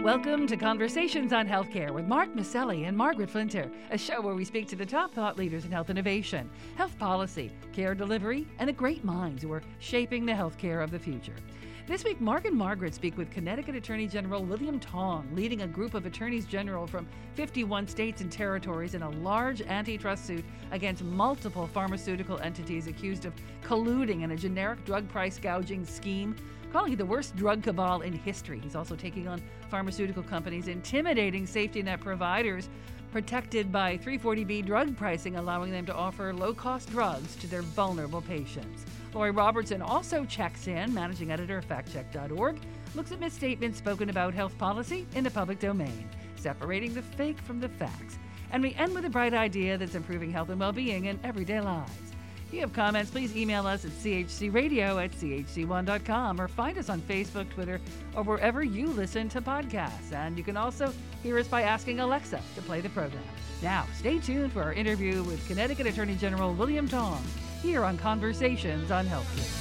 Welcome to Conversations on Healthcare with Mark Maselli and Margaret Flinter, a show where we speak to the top thought leaders in health innovation, health policy, care delivery, and the great minds who are shaping the healthcare of the future. This week, Mark and Margaret speak with Connecticut Attorney General William Tong, leading a group of attorneys general from 51 states and territories in a large antitrust suit against multiple pharmaceutical entities accused of colluding in a generic drug price gouging scheme, calling it the worst drug cabal in history. He's also taking on pharmaceutical companies, intimidating safety net providers protected by 340B drug pricing, allowing them to offer low-cost drugs to their vulnerable patients. Lori Robertson also checks in, managing editor of factcheck.org, looks at misstatements spoken about health policy in the public domain, separating the fake from the facts. And we end with a bright idea that's improving health and well-being in everyday lives. If you have comments, please email us at chcradio@chc1.com or find us on Facebook, Twitter, or wherever you listen to podcasts. And you can also hear us by asking Alexa to play the program. Now, stay tuned for our interview with Connecticut Attorney General William Tong here on Conversations on Healthcare.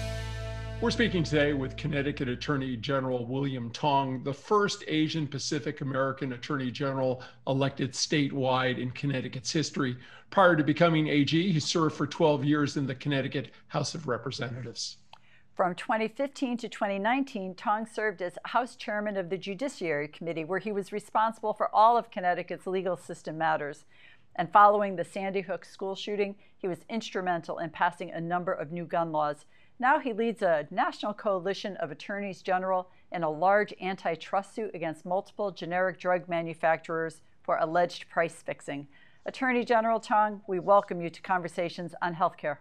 We're speaking today with Connecticut Attorney General William Tong, the first Asian Pacific American Attorney General elected statewide in Connecticut's history. Prior to becoming AG, he served for 12 years in the Connecticut House of Representatives. From 2015 to 2019, Tong served as House Chairman of the Judiciary Committee, where he was responsible for all of Connecticut's legal system matters. And following the Sandy Hook school shooting, he was instrumental in passing a number of new gun laws. Now he leads a national coalition of attorneys general in a large antitrust suit against multiple generic drug manufacturers for alleged price fixing. Attorney General Tong, we welcome you to Conversations on Healthcare.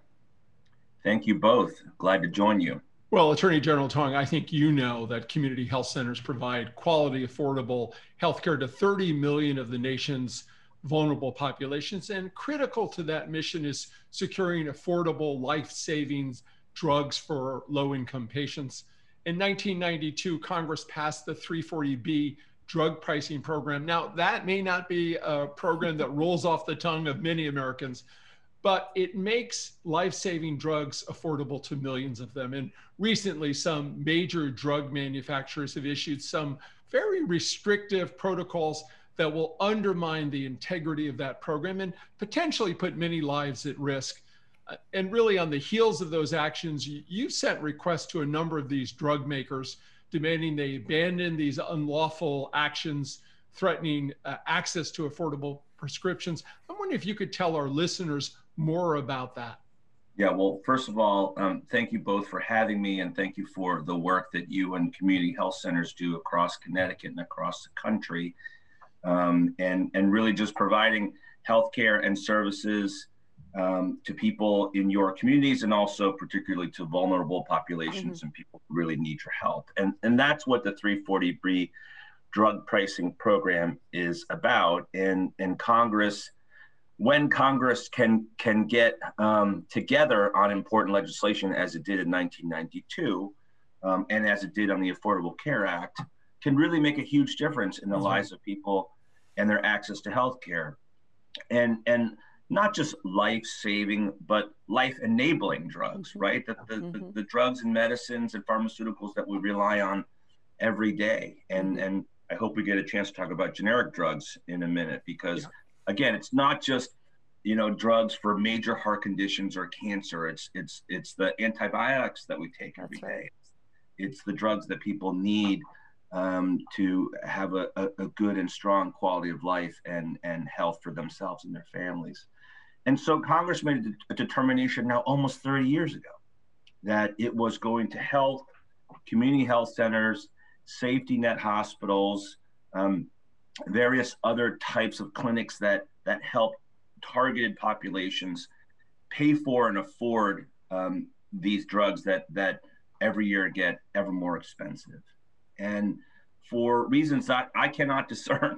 Thank you both. Glad to join you. Well, Attorney General Tong, I think you know that community health centers provide quality, affordable health care to 30 million of the nation's vulnerable populations. And critical to that mission is securing affordable, life-saving drugs for low-income patients. In 1992, Congress passed the 340B drug pricing program. Now, that may not be a program that rolls off the tongue of many Americans, but it makes life-saving drugs affordable to millions of them. And recently, some major drug manufacturers have issued some very restrictive protocols that will undermine the integrity of that program and potentially put many lives at risk. And really on the heels of those actions, you've sent requests to a number of these drug makers demanding they abandon these unlawful actions threatening access to affordable prescriptions. I'm wondering if you could tell our listeners more about that. Yeah, well, first of all, thank you both for having me, and thank you for the work that you and community health centers do across Connecticut and across the country, and really just providing healthcare and services to people in your communities, and also particularly to vulnerable populations and people who really need your help. And that's what the 340B drug pricing program is about. And Congress, when Congress can get together on important legislation, as it did in 1992, and as it did on the Affordable Care Act, can really make a huge difference in the lives of people and their access to health care. And not just life-saving, but life-enabling drugs, right? The drugs and medicines and pharmaceuticals that we rely on every day. And I hope we get a chance to talk about generic drugs in a minute, because again, it's not just, drugs for major heart conditions or cancer. It's the antibiotics that we take every day. It's the drugs that people need to have a good and strong quality of life and health for themselves and their families. And so Congress made a determination now almost 30 years ago that it was going to help community health centers, safety net hospitals, various other types of clinics that help targeted populations pay for and afford these drugs that every year get ever more expensive. And for reasons that I cannot discern,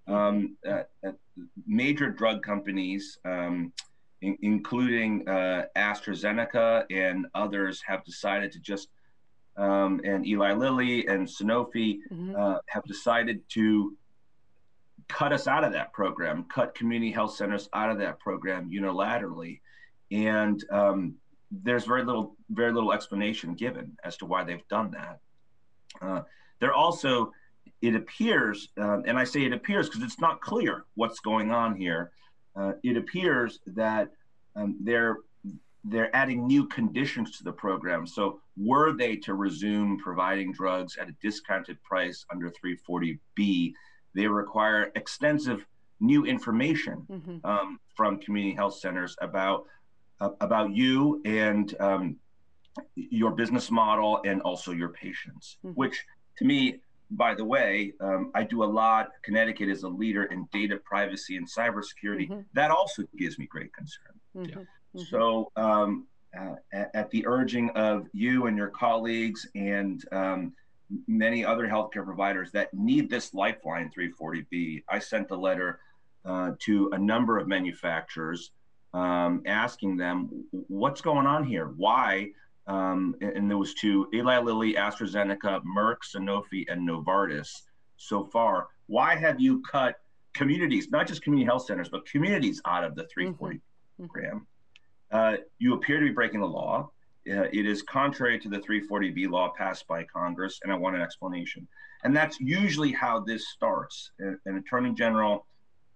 major drug companies, including AstraZeneca and others, have decided to just, and Eli Lilly and Sanofi have decided to cut us out of that program, cut community health centers out of that program unilaterally. And there's very little explanation given as to why they've done that. They're also it appears, and I say it appears because it's not clear what's going on here. It appears that they're adding new conditions to the program. So were they to resume providing drugs at a discounted price under 340B, they require extensive new information from community health centers about you and your business model and also your patients, which to me, by the way, I do a lot. Connecticut is a leader in data privacy and cybersecurity. That also gives me great concern. So at the urging of you and your colleagues and many other healthcare providers that need this lifeline 340B, I sent a letter to a number of manufacturers asking them what's going on here, why, and there was to Eli Lilly, AstraZeneca, Merck, Sanofi, and Novartis so far. Why have you cut communities, not just community health centers, but communities out of the 340 program? You appear to be breaking the law. It is contrary to the 340B law passed by Congress, and I want an explanation. And that's usually how this starts. An attorney general,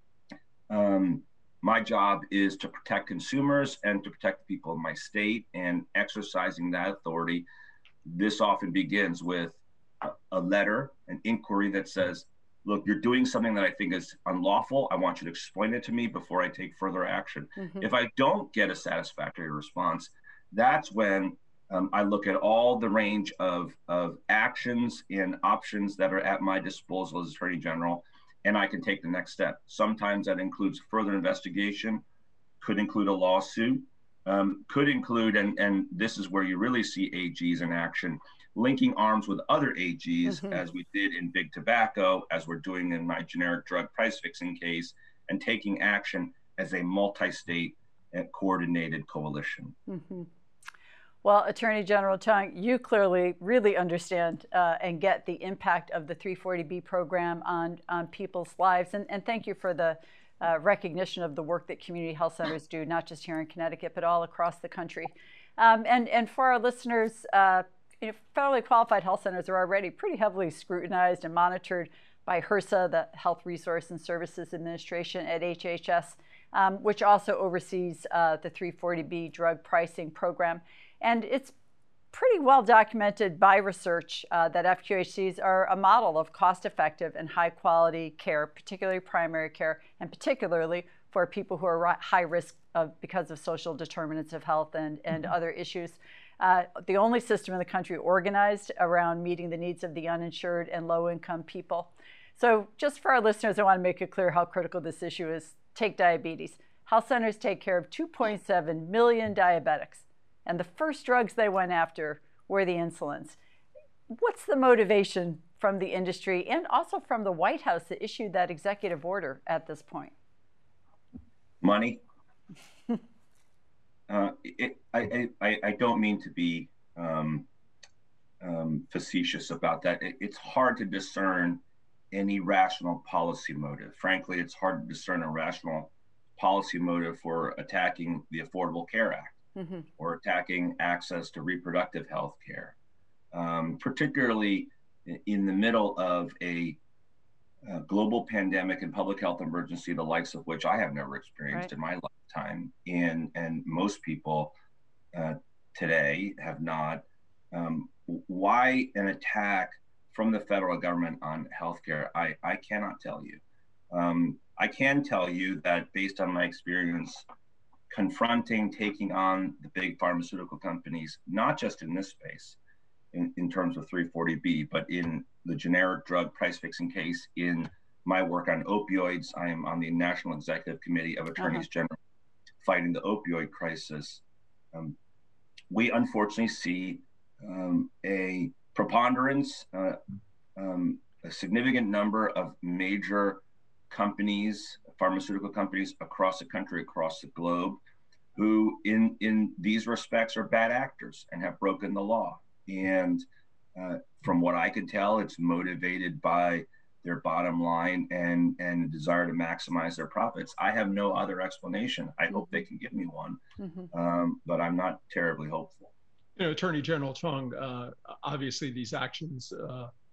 my job is to protect consumers and to protect the people of my state, and exercising that authority. This often begins with a letter, an inquiry that says, look, you're doing something that I think is unlawful. I want you to explain it to me before I take further action. If I don't get a satisfactory response, that's when I look at all the range of actions and options that are at my disposal as Attorney General, and I can take the next step. Sometimes that includes further investigation, could include a lawsuit, could include, and this is where you really see AGs in action, linking arms with other AGs, as we did in Big Tobacco, as we're doing in my generic drug price fixing case, and taking action as a multi-state and coordinated coalition. Well, Attorney General Tong, you clearly really understand and get the impact of the 340B program on people's lives. And thank you for the recognition of the work that community health centers do, not just here in Connecticut, but all across the country. And for our listeners, federally qualified health centers are already pretty heavily scrutinized and monitored by HRSA, the Health Resource and Services Administration at HHS, which also oversees the 340B drug pricing program. And it's pretty well documented by research that FQHCs are a model of cost-effective and high-quality care, particularly primary care, and particularly for people who are high risk because of social determinants of health and other issues. The only system in the country organized around meeting the needs of the uninsured and low-income people. So just for our listeners, I want to make it clear how critical this issue is. Take diabetes. Health centers take care of 2.7 million diabetics. And the first drugs they went after were the insulins. What's the motivation from the industry and also from the White House that issued that executive order at this point? Money. I don't mean to be facetious about that. It's hard to discern any rational policy motive. Frankly, it's hard to discern a rational policy motive for attacking the Affordable Care Act. Or attacking access to reproductive health care, particularly in the middle of a global pandemic and public health emergency, the likes of which I have never experienced in my lifetime, and most people today have not. Why an attack from the federal government on healthcare? I cannot tell you. I can tell you that based on my experience confronting, taking on the big pharmaceutical companies, not just in this space, in terms of 340B, but in the generic drug price fixing case, in my work on opioids. I am on the National Executive Committee of Attorneys General fighting the opioid crisis. We unfortunately see a preponderance, a significant number of major companies, pharmaceutical companies across the country, across the globe, who in these respects are bad actors and have broken the law. And from what I can tell, it's motivated by their bottom line and a desire to maximize their profits. I have no other explanation. I hope they can give me one, but I'm not terribly hopeful. Attorney General Tong, obviously these actions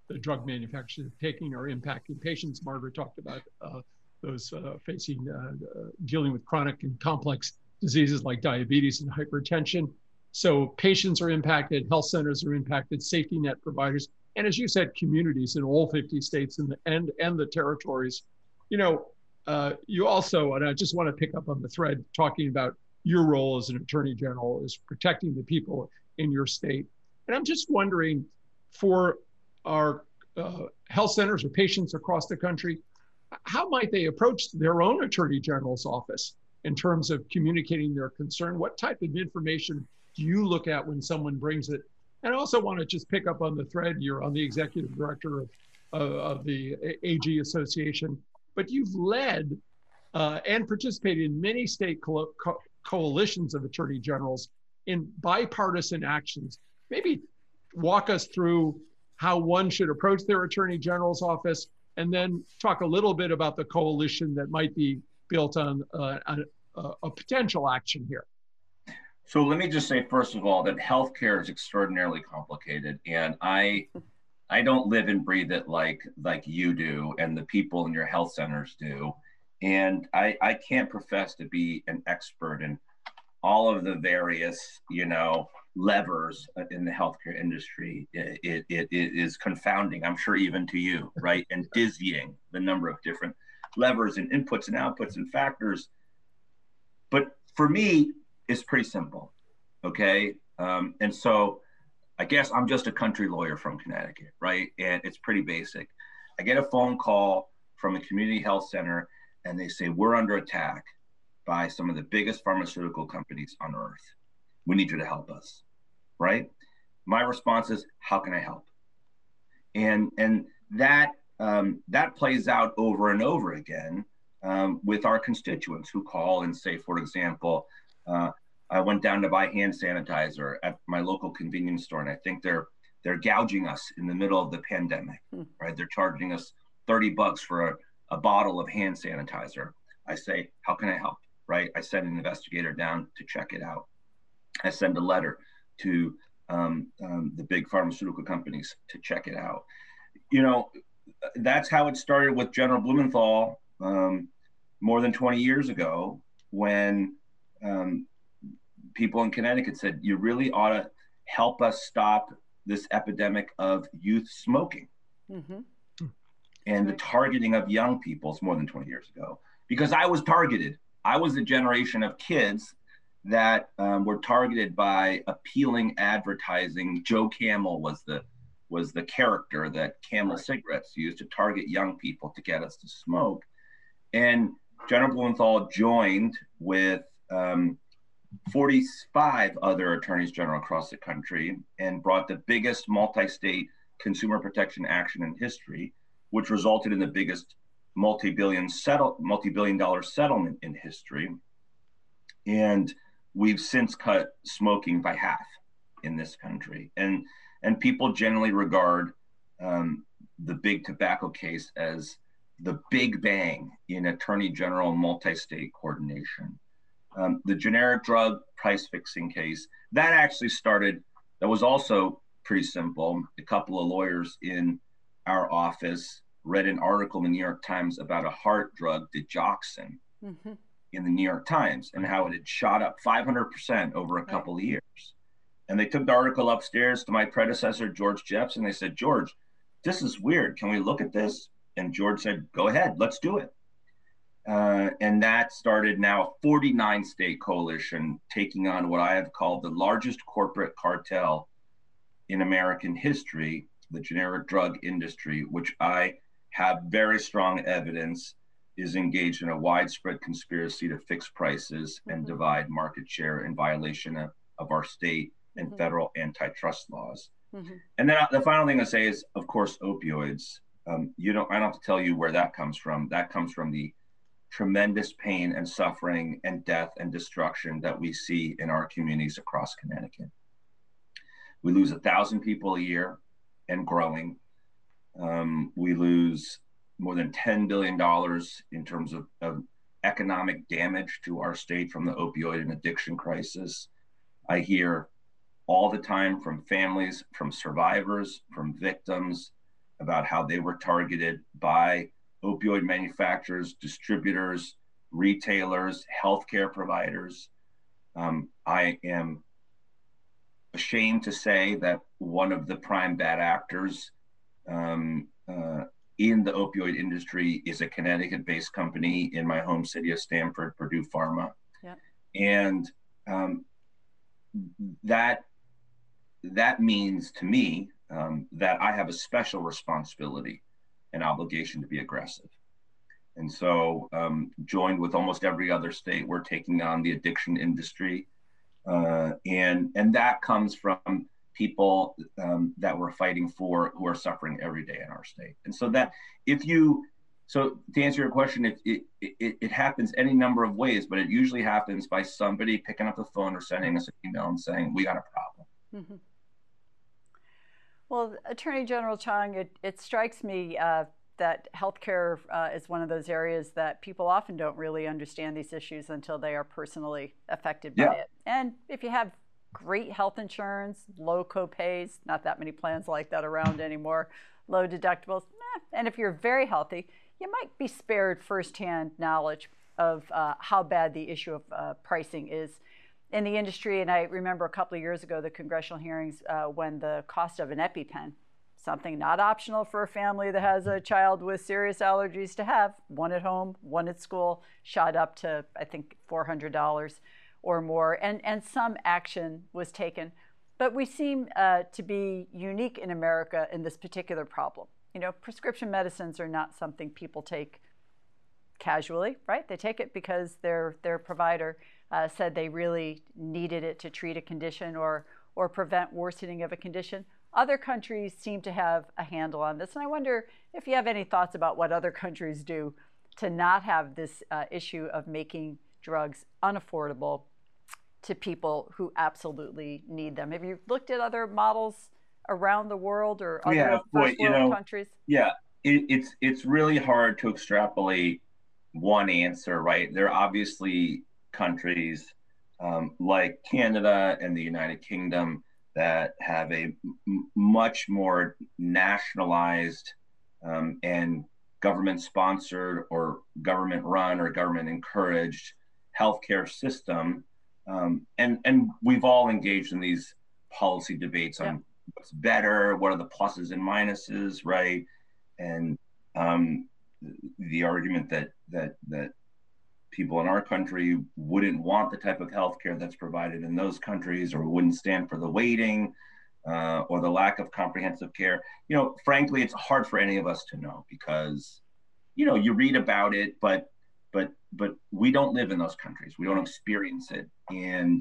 the drug manufacturers are taking are impacting patients. Margaret talked about those facing dealing with chronic and complex diseases like diabetes and hypertension. So patients are impacted, health centers are impacted, safety net providers, and as you said, communities in all 50 states and the territories. You know, you also, and I just want to pick up on the thread talking about your role as an attorney general is protecting the people in your state. And I'm just wondering, for our health centers or patients across the country, how might they approach their own attorney general's office in terms of communicating their concern? What type of information do you look at when someone brings it? And I also want to just pick up on the thread. You're on the executive director of the AG Association, but you've led and participated in many state coalitions of attorney generals in bipartisan actions. Maybe walk us through how one should approach their attorney general's office, and then talk a little bit about the coalition that might be built on a potential action here. So let me just say, first of all, that healthcare is extraordinarily complicated, and I don't live and breathe it like you do and the people in your health centers do. And I can't profess to be an expert in all of the various, levers in the healthcare industry. It is confounding, I'm sure, even to you, right? And dizzying, the number of different levers and inputs and outputs and factors. But for me, it's pretty simple, okay? And so I guess I'm just a country lawyer from Connecticut, right? And it's pretty basic. I get a phone call from a community health center and they say, we're under attack by some of the biggest pharmaceutical companies on earth. We need you to help us, right? My response is, how can I help? And that plays out over and over again with our constituents who call and say, for example, I went down to buy hand sanitizer at my local convenience store, and I think they're gouging us in the middle of the pandemic, right? They're charging us $30 for a bottle of hand sanitizer. I say, how can I help, right? I send an investigator down to check it out. I send a letter to the big pharmaceutical companies to check it out. That's how it started with General Blumenthal more than 20 years ago, when people in Connecticut said, you really ought to help us stop this epidemic of youth smoking. Mm-hmm. And the targeting of young people is more than 20 years ago, because I was targeted. I was a generation of kids that were targeted by appealing advertising. Joe Camel was the character that Camel cigarettes used to target young people to get us to smoke. And General Blumenthal joined with 45 other attorneys general across the country and brought the biggest multi-state consumer protection action in history, which resulted in the biggest multi-billion dollar settlement in history. And we've since cut smoking by half in this country. And people generally regard the big tobacco case as the big bang in attorney general multi-state coordination. The generic drug price fixing case, that actually started, that was also pretty simple. A couple of lawyers in our office read an article in the New York Times about a heart drug, digoxin, in the New York Times, and how it had shot up 500% over a couple of years. And they took the article upstairs to my predecessor, George Jeffs, and they said, George, this is weird. Can we look at this? And George said, go ahead, let's do it. And that started now a 49-state coalition taking on what I have called the largest corporate cartel in American history, the generic drug industry, which I have very strong evidence is engaged in a widespread conspiracy to fix prices and divide market share in violation of our state and federal antitrust laws. And then the final thing I say is, of course, opioids. I don't have to tell you where that comes from. That comes from the tremendous pain and suffering and death and destruction that we see in our communities across Connecticut. We lose 1,000 people a year and growing. We lose more than $10 billion in terms of economic damage to our state from the opioid and addiction crisis. I hear all the time from families, from survivors, from victims, about how they were targeted by opioid manufacturers, distributors, retailers, healthcare providers. I am ashamed to say that one of the prime bad actors in the opioid industry is a Connecticut-based company in my home city of Stamford, Purdue Pharma. Yep. And that means to me that I have a special responsibility and obligation to be aggressive. And so, joined with almost every other state, we're taking on the addiction industry. And that comes from people that we're fighting for who are suffering every day in our state. And so so to answer your question, it happens any number of ways, but it usually happens by somebody picking up the phone or sending us an email and saying, we got a problem. Mm-hmm. Well, Attorney General Chong, it strikes me that healthcare is one of those areas that people often don't really understand these issues until they are personally affected by it. And if you have great health insurance, low copays, not that many plans like that around anymore, low deductibles, and if you're very healthy, you might be spared firsthand knowledge of how bad the issue of pricing is in the industry. And I remember a couple of years ago, the congressional hearings when the cost of an EpiPen, something not optional for a family that has a child with serious allergies to have, one at home, one at school, shot up to, I think, $400 or more. And some action was taken. But we seem to be unique in America in this particular problem. You know, prescription medicines are not something people take casually, right? They take it because their provider said they really needed it to treat a condition or prevent worsening of a condition. Other countries seem to have a handle on this. And I wonder if you have any thoughts about what other countries do to not have this issue of making drugs unaffordable to people who absolutely need them. Have you looked at other models around the world or other first world countries? Yeah, it's really hard to extrapolate one answer, right? There are obviously countries like Canada and the United Kingdom that have a much more nationalized and government-sponsored or government-run or government-encouraged healthcare system. And we've all engaged in these policy debates on what's better, what are the pluses and minuses, right? And the argument that people in our country wouldn't want the type of healthcare that's provided in those countries, or wouldn't stand for the waiting or the lack of comprehensive care. You know, frankly, it's hard for any of us to know because, you know, you read about it, but we don't live in those countries. We don't experience it. And,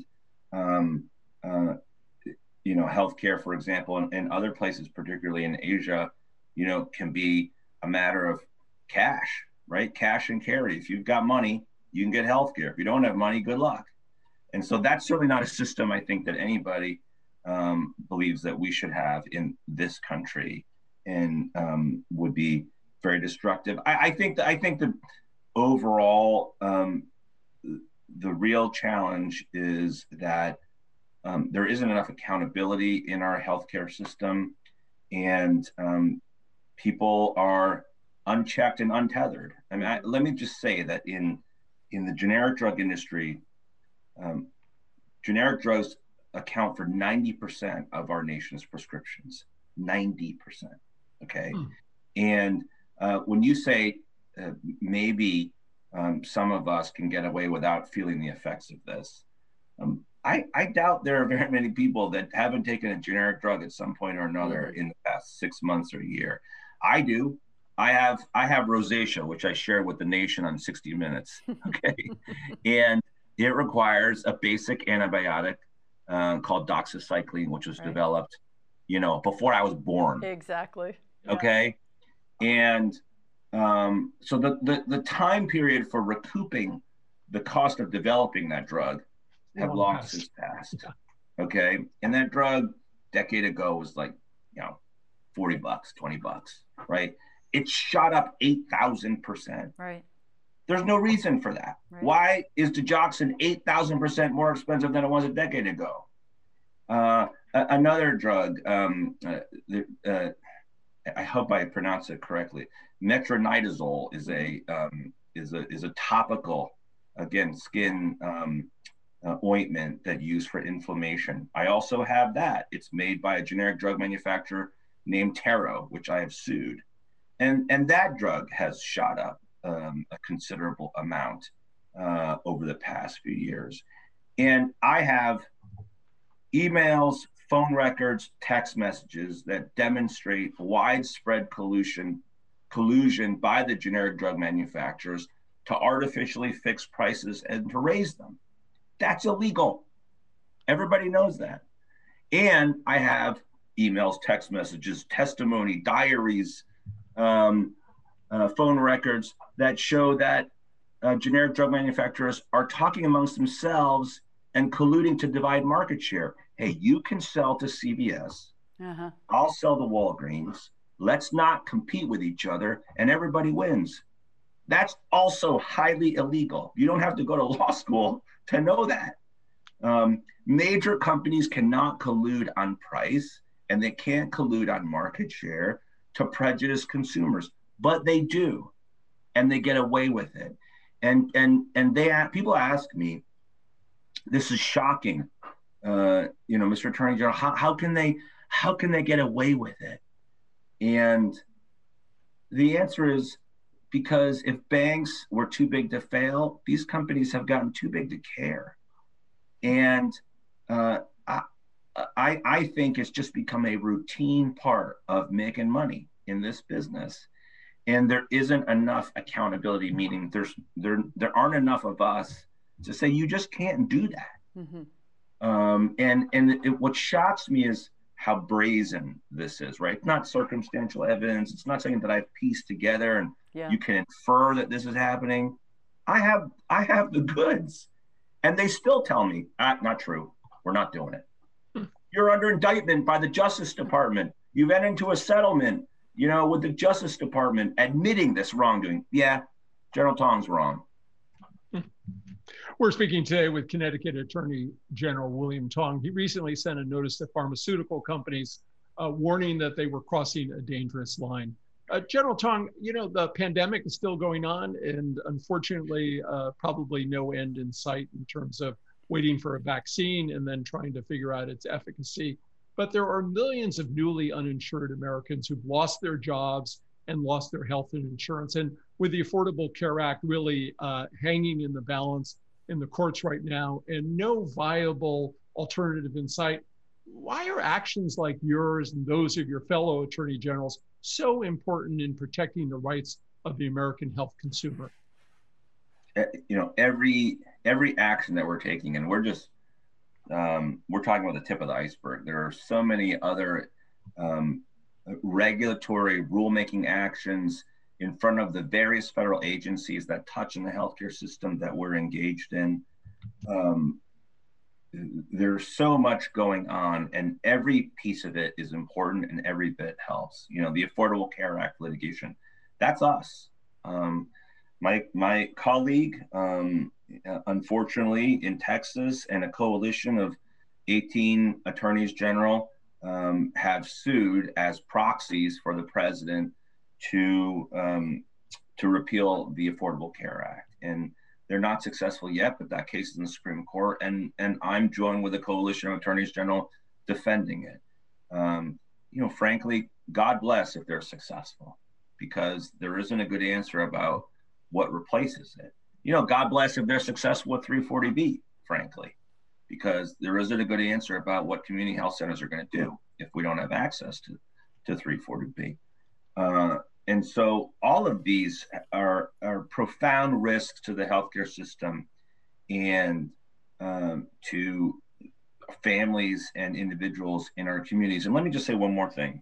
you know, healthcare, for example, in other places, particularly in Asia, you know, can be a matter of cash, right? Cash and carry. If you've got money, you can get healthcare. If you don't have money, good luck. And so that's certainly not a system I think that anybody believes that we should have in this country, and would be very destructive. I think that overall, the real challenge is that there isn't enough accountability in our healthcare system, and people are unchecked and untethered. I mean, let me just say that in the generic drug industry, generic drugs account for 90% of our nation's prescriptions. 90%. Okay. And when you say maybe some of us can get away without feeling the effects of this, I doubt there are very many people that haven't taken a generic drug at some point or another in the past 6 months or a year. I do. I have rosacea, which I share with the nation on 60 Minutes. Okay. And it requires a basic antibiotic called doxycycline, which was developed, you know, before I was born. Exactly. Okay. And so the time period for recouping the cost of developing that drug have long since passed. Okay. And that drug a decade ago was like, you know, $40, $20, right? It shot up 8,000%. Right. There's no reason for that. Right. Why is digoxin 8,000% more expensive than it was a decade ago? Another drug, I hope I pronounce it correctly. Metronidazole is a topical, again, skin ointment that used for inflammation. I also have that. It's made by a generic drug manufacturer named Taro, which I have sued. And that drug has shot up a considerable amount over the past few years. And I have emails, phone records, text messages that demonstrate widespread collusion by the generic drug manufacturers to artificially fix prices and to raise them. That's illegal. Everybody knows that. And I have emails, text messages, testimony, diaries, phone records that show that generic drug manufacturers are talking amongst themselves and colluding to divide market share. Hey, you can sell to CVS. I'll sell to Walgreens. Let's not compete with each other and everybody wins. That's also highly illegal. You don't have to go to law school to know that. Major companies cannot collude on price and they can't collude on market share to prejudice consumers, but they do, and they get away with it. And people ask me, this is shocking, Mr. Attorney General, how can they get away with it? And the answer is because if banks were too big to fail, these companies have gotten too big to care. And I think it's just become a routine part of making money in this business. And there isn't enough accountability, meaning there aren't enough of us to say, you just can't do that. What shocks me is how brazen this is, right? It's not circumstantial evidence. It's not something that I've pieced together and you can infer that this is happening. I have the goods, and they still tell me, not true. We're not doing it. You're under indictment by the Justice Department. You've entered into a settlement, with the Justice Department admitting this wrongdoing. Yeah, General Tong's wrong. We're speaking today with Connecticut Attorney General William Tong. He recently sent a notice to pharmaceutical companies warning that they were crossing a dangerous line. General Tong, the pandemic is still going on, and unfortunately, probably no end in sight in terms of waiting for a vaccine and then trying to figure out its efficacy. But there are millions of newly uninsured Americans who've lost their jobs and lost their health and insurance. And with the Affordable Care Act really hanging in the balance in the courts right now and no viable alternative in sight, why are actions like yours and those of your fellow attorney generals so important in protecting the rights of the American health consumer? Every action that we're taking, and we're talking about the tip of the iceberg. There are so many other regulatory rulemaking actions in front of the various federal agencies that touch on the healthcare system that we're engaged in. There's so much going on, and every piece of it is important and every bit helps. The Affordable Care Act litigation, that's us. My colleague, unfortunately, in Texas, and a coalition of 18 attorneys general have sued as proxies for the president to repeal the Affordable Care Act. And they're not successful yet, but that case is in the Supreme Court, and I'm joined with a coalition of attorneys general defending it. Frankly, God bless if they're successful, because there isn't a good answer about what replaces it. God bless if they're successful with 340B, frankly, because there isn't a good answer about what community health centers are going to do if we don't have access to 340B. And so all of these are profound risks to the healthcare system and to families and individuals in our communities. And let me just say one more thing.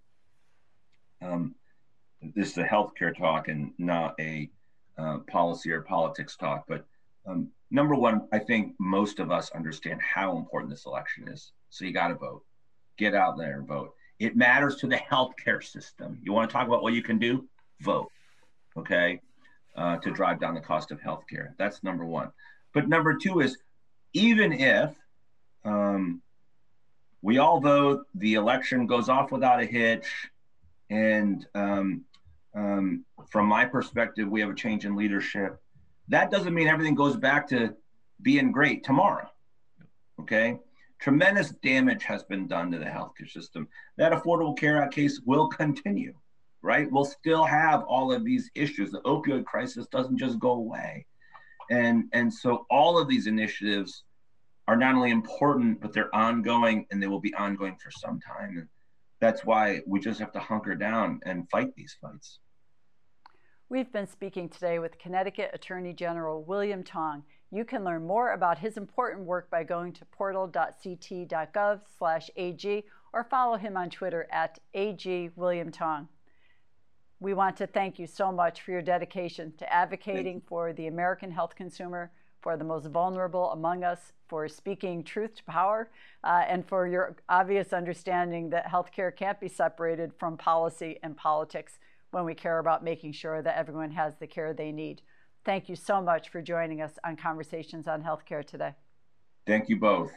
This is a healthcare talk and not a policy or politics talk, but number one, I think most of us understand how important this election is. So you got to vote. Get out there and vote. It matters to the healthcare system. You want to talk about what you can do? Vote, okay, to drive down the cost of healthcare. That's number one. But number two is, even if we all vote, the election goes off without a hitch, And from my perspective, we have a change in leadership. That doesn't mean everything goes back to being great tomorrow, okay? Tremendous damage has been done to the healthcare system. That Affordable Care Act case will continue, right? We'll still have all of these issues. The opioid crisis doesn't just go away. And so all of these initiatives are not only important, but they're ongoing, and they will be ongoing for some time. And that's why we just have to hunker down and fight these fights. We've been speaking today with Connecticut Attorney General William Tong. You can learn more about his important work by going to portal.ct.gov/AG or follow him on Twitter at @AGWilliamTong. We want to thank you so much for your dedication to advocating for the American health consumer, for the most vulnerable among us, for speaking truth to power, and for your obvious understanding that healthcare can't be separated from policy and politics when we care about making sure that everyone has the care they need. Thank you so much for joining us on Conversations on Healthcare today. Thank you both.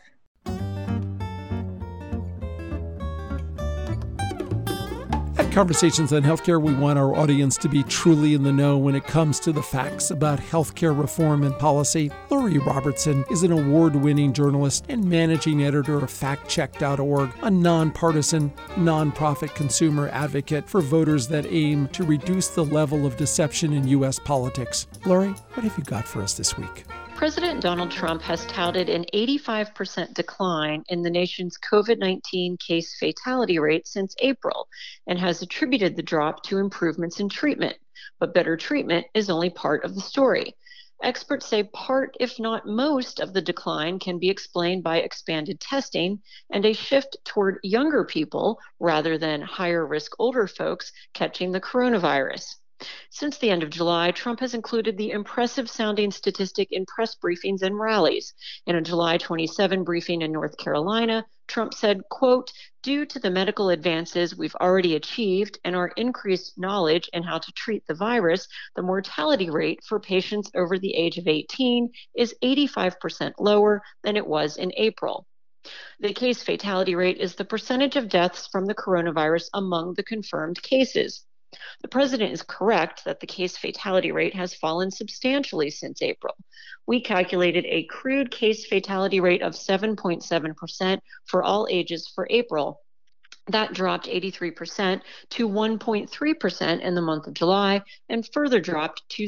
At Conversations on Healthcare, we want our audience to be truly in the know when it comes to the facts about healthcare reform and policy. Lori Robertson is an award-winning journalist and managing editor of FactCheck.org, a nonpartisan, nonprofit consumer advocate for voters that aim to reduce the level of deception in U.S. politics. Lori, what have you got for us this week? President Donald Trump has touted an 85% decline in the nation's COVID-19 case fatality rate since April and has attributed the drop to improvements in treatment. But better treatment is only part of the story. Experts say part, if not most, of the decline can be explained by expanded testing and a shift toward younger people rather than higher risk older folks catching the coronavirus. Since the end of July, Trump has included the impressive sounding statistic in press briefings and rallies. In a July 27 briefing in North Carolina, Trump said, quote, "Due to the medical advances we've already achieved and our increased knowledge in how to treat the virus, the mortality rate for patients over the age of 18 is 85% lower than it was in April." The case fatality rate is the percentage of deaths from the coronavirus among the confirmed cases. The president is correct that the case fatality rate has fallen substantially since April. We calculated a crude case fatality rate of 7.7% for all ages for April. That dropped 83% to 1.3% in the month of July and further dropped to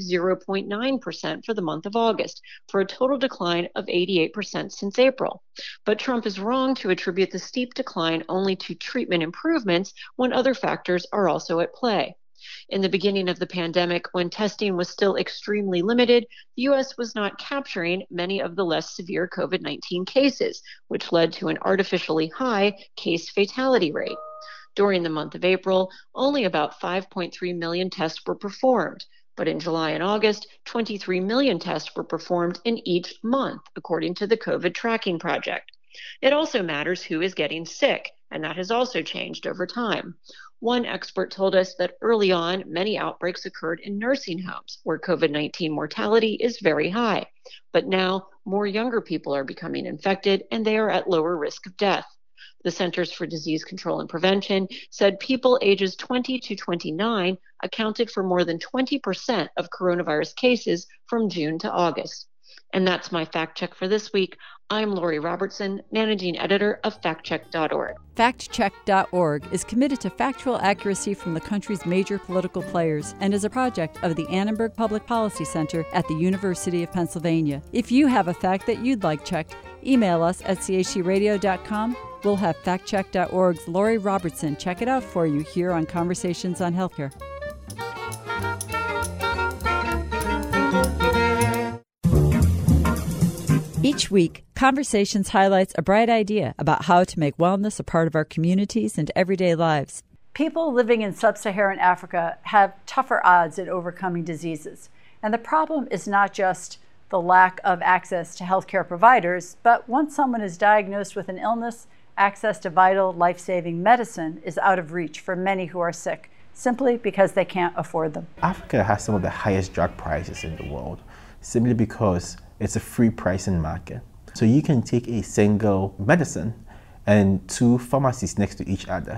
0.9% for the month of August, for a total decline of 88% since April. But Trump is wrong to attribute the steep decline only to treatment improvements when other factors are also at play. In the beginning of the pandemic, when testing was still extremely limited, the U.S. was not capturing many of the less severe COVID-19 cases, which led to an artificially high case fatality rate. During the month of April, only about 5.3 million tests were performed. But in July and August, 23 million tests were performed in each month, according to the COVID Tracking Project. It also matters who is getting sick, and that has also changed over time. One expert told us that early on, many outbreaks occurred in nursing homes, where COVID-19 mortality is very high. But now, more younger people are becoming infected, and they are at lower risk of death. The Centers for Disease Control and Prevention said people ages 20 to 29 accounted for more than 20% of coronavirus cases from June to August. And that's my fact check for this week. I'm Lori Robertson, managing editor of FactCheck.org. FactCheck.org is committed to factual accuracy from the country's major political players and is a project of the Annenberg Public Policy Center at the University of Pennsylvania. If you have a fact that you'd like checked, email us at chcradio.com. We'll have FactCheck.org's Lori Robertson check it out for you here on Conversations on Healthcare. Each week, Conversations highlights a bright idea about how to make wellness a part of our communities and everyday lives. People living in sub-Saharan Africa have tougher odds at overcoming diseases. And the problem is not just the lack of access to healthcare providers, but once someone is diagnosed with an illness, access to vital, life-saving medicine is out of reach for many who are sick, simply because they can't afford them. Africa has some of the highest drug prices in the world, simply because it's a free pricing market. So you can take a single medicine and two pharmacies next to each other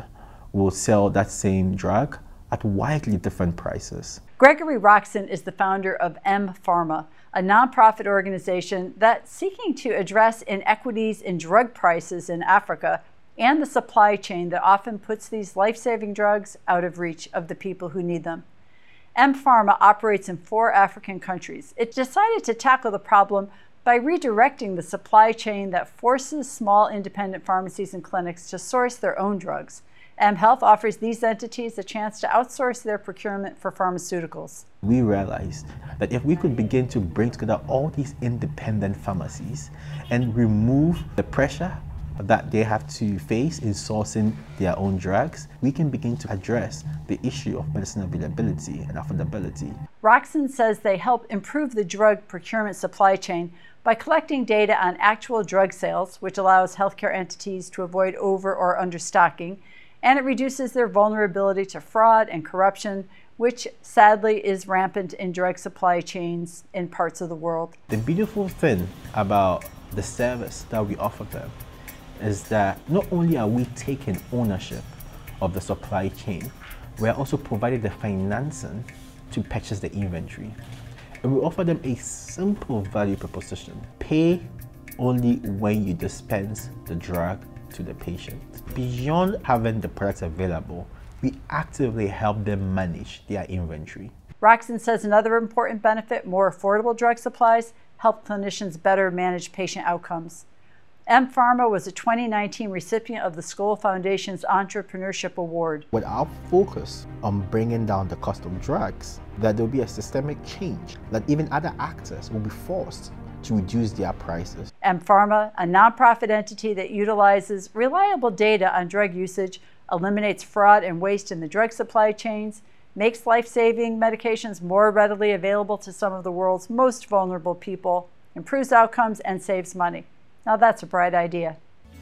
will sell that same drug at widely different prices. Gregory Roxon is the founder of mPharma, a nonprofit organization that's seeking to address inequities in drug prices in Africa and the supply chain that often puts these life-saving drugs out of reach of the people who need them. mPharma operates in 4 African countries. It decided to tackle the problem by redirecting the supply chain that forces small independent pharmacies and clinics to source their own drugs. mHealth offers these entities a chance to outsource their procurement for pharmaceuticals. We realized that if we could begin to bring together all these independent pharmacies and remove the pressure that they have to face in sourcing their own drugs, we can begin to address the issue of medicine availability and affordability. Roxon says they help improve the drug procurement supply chain by collecting data on actual drug sales, which allows healthcare entities to avoid over or understocking, and it reduces their vulnerability to fraud and corruption, which sadly is rampant in drug supply chains in parts of the world. The beautiful thing about the service that we offer them is that not only are we taking ownership of the supply chain, we are also providing the financing to purchase the inventory. And we offer them a simple value proposition. Pay only when you dispense the drug to the patient. Beyond having the products available, we actively help them manage their inventory. Roxon says another important benefit, more affordable drug supplies, help clinicians better manage patient outcomes. mPharma was a 2019 recipient of the Skoll Foundation's Entrepreneurship Award. With our focus on bringing down the cost of drugs, that there will be a systemic change, that even other actors will be forced to reduce their prices. mPharma, a nonprofit entity that utilizes reliable data on drug usage, eliminates fraud and waste in the drug supply chains, makes life-saving medications more readily available to some of the world's most vulnerable people, improves outcomes, and saves money. Now that's a bright idea.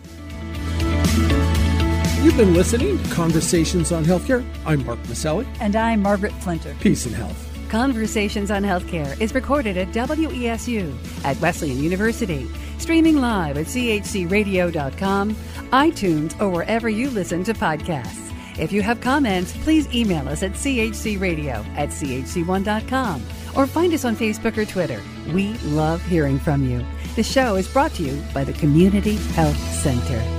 You've been listening to Conversations on Healthcare. I'm Mark Maselli. And I'm Margaret Flinter. Peace and health. Conversations on Healthcare is recorded at WESU at Wesleyan University, streaming live at chcradio.com, iTunes, or wherever you listen to podcasts. If you have comments, please email us at chcradio@chc1.com or find us on Facebook or Twitter. We love hearing from you. The show is brought to you by the Community Health Center.